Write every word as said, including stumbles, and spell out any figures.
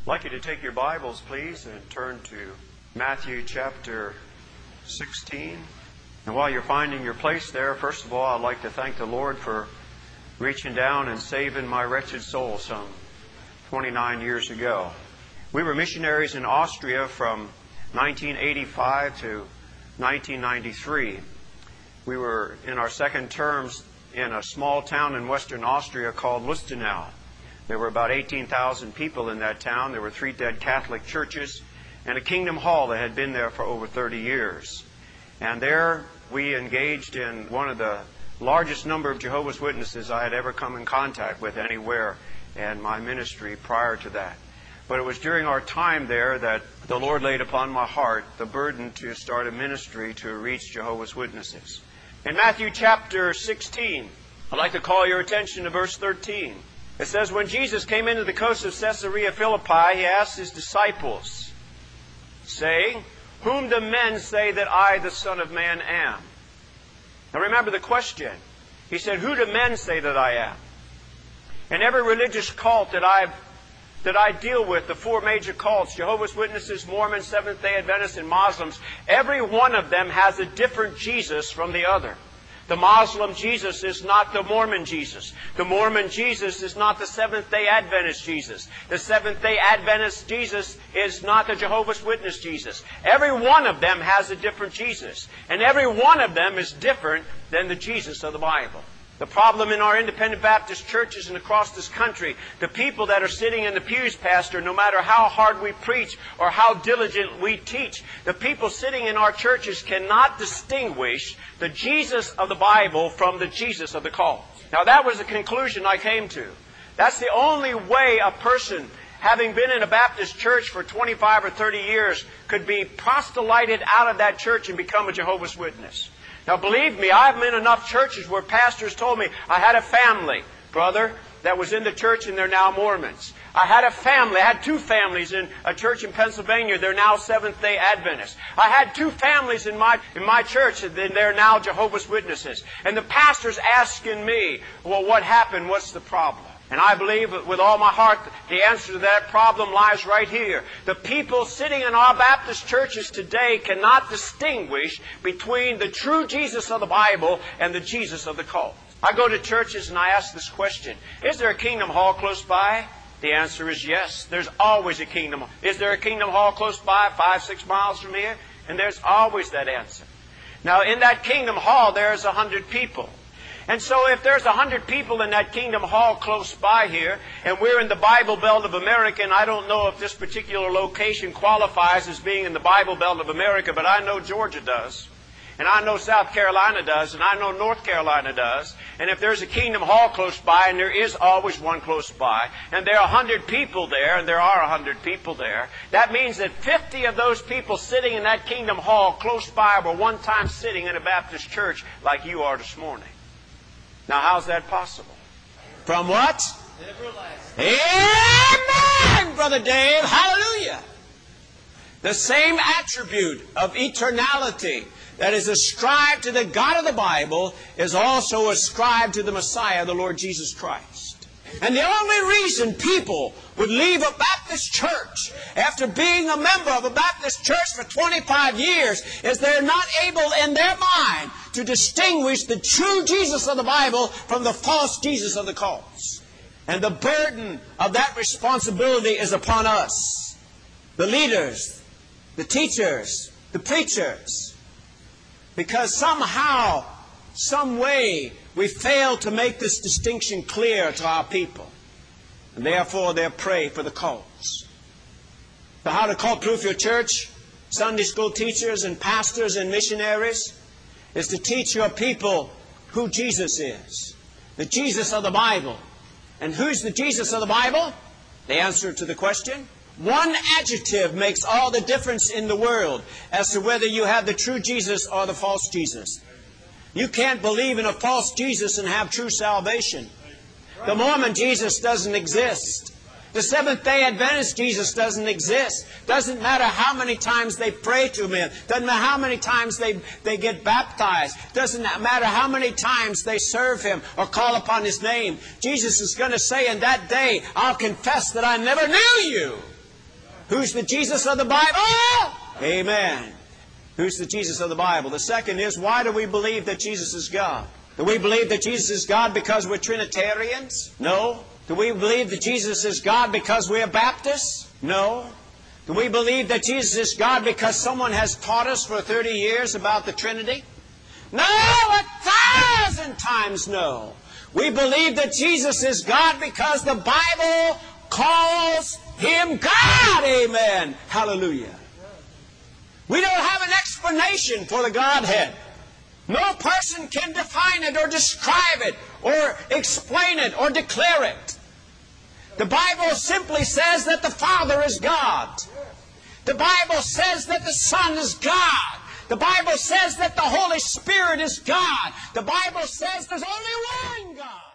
I'd like you to take your Bibles, please, and turn to Matthew chapter sixteen. And while you're finding your place there, first of all, I'd like to thank the Lord for reaching down and saving my wretched soul some twenty-nine years ago. We were missionaries in Austria from nineteen eighty-five to nineteen ninety-three. We were in our second terms in a small town in western Austria called Lustenau. There were about eighteen thousand people in that town. There were three dead Catholic churches and a kingdom hall that had been there for over thirty years. And there we engaged in one of the largest number of Jehovah's Witnesses I had ever come in contact with anywhere in my ministry prior to that. But it was during our time there that the Lord laid upon my heart the burden to start a ministry to reach Jehovah's Witnesses. In Matthew chapter sixteen, I'd like to call your attention to verse thirteen. It says, when Jesus came into the coast of Caesarea Philippi, he asked his disciples, saying, whom do men say that I, the Son of Man, am? Now remember the question. He said, who do men say that I am? In every religious cult that I that I deal with, the four major cults, Jehovah's Witnesses, Mormons, Seventh-day Adventists, and Muslims, every one of them has a different Jesus from the other. The Muslim Jesus is not the Mormon Jesus. The Mormon Jesus is not the Seventh-day Adventist Jesus. The Seventh-day Adventist Jesus is not the Jehovah's Witness Jesus. Every one of them has a different Jesus. And every one of them is different than the Jesus of the Bible. The problem in our independent Baptist churches and across this country, the people that are sitting in the pews, Pastor, no matter how hard we preach or how diligent we teach, the people sitting in our churches cannot distinguish the Jesus of the Bible from the Jesus of the cult. Now that was the conclusion I came to. That's the only way a person, having been in a Baptist church for twenty-five or thirty years, could be proselyted out of that church and become a Jehovah's Witness. Now believe me, I've been in enough churches where pastors told me, I had a family, brother, that was in the church and they're now Mormons. I had a family, I had two families in a church in Pennsylvania, they're now Seventh-day Adventists. I had two families in my in my church and they're now Jehovah's Witnesses. And the pastor's asking me, well, what happened? What's the problem? And I believe with all my heart the answer to that problem lies right here. The people sitting in our Baptist churches today cannot distinguish between the true Jesus of the Bible and the Jesus of the cult. I go to churches and I ask this question, is there a kingdom hall close by? The answer is yes. There's always a kingdom hall. Is there a kingdom hall close by, five, six miles from here? And there's always that answer. Now in that kingdom hall there's a hundred people. And so if there's a hundred people in that kingdom hall close by here, and we're in the Bible Belt of America, and I don't know if this particular location qualifies as being in the Bible Belt of America, but I know Georgia does, and I know South Carolina does, and I know North Carolina does, and if there's a kingdom hall close by, and there is always one close by, and there are a hundred people there, and there are a hundred people there, that means that fifty of those people sitting in that kingdom hall close by were one time sitting in a Baptist church like you are this morning. Now, how's that possible? From what? Amen, Brother Dave. Hallelujah. The same attribute of eternality that is ascribed to the God of the Bible is also ascribed to the Messiah, the Lord Jesus Christ. And the only reason people would leave a Baptist church after being a member of a Baptist church for twenty-five years is they're not able in their mind to distinguish the true Jesus of the Bible from the false Jesus of the cults. And the burden of that responsibility is upon us, the leaders, the teachers, the preachers, because somehow, some way, we fail to make this distinction clear to our people. And therefore, they're prey for the cults. So how to cult-proof your church, Sunday school teachers and pastors and missionaries, is to teach your people who Jesus is. The Jesus of the Bible. And who's the Jesus of the Bible? The answer to the question. One adjective makes all the difference in the world as to whether you have the true Jesus or the false Jesus. You can't believe in a false Jesus and have true salvation. The Mormon Jesus doesn't exist. The Seventh-day Adventist Jesus doesn't exist. Doesn't matter how many times they pray to Him. Doesn't matter how many times they, they get baptized. Doesn't matter how many times they serve Him or call upon His name. Jesus is going to say in that day, I'll confess that I never knew you. Who's the Jesus of the Bible? Amen. Who's the Jesus of the Bible? The second is, why do we believe that Jesus is God? Do we believe that Jesus is God because we're Trinitarians? No. Do we believe that Jesus is God because we're Baptists? No. Do we believe that Jesus is God because someone has taught us for thirty years about the Trinity? No, a thousand times no. We believe that Jesus is God because the Bible calls Him God. Amen. Hallelujah. We don't have an explanation for the Godhead. No person can define it or describe it or explain it or declare it. The Bible simply says that the Father is God. The Bible says that the Son is God. The Bible says that the Holy Spirit is God. The Bible says there's only one God.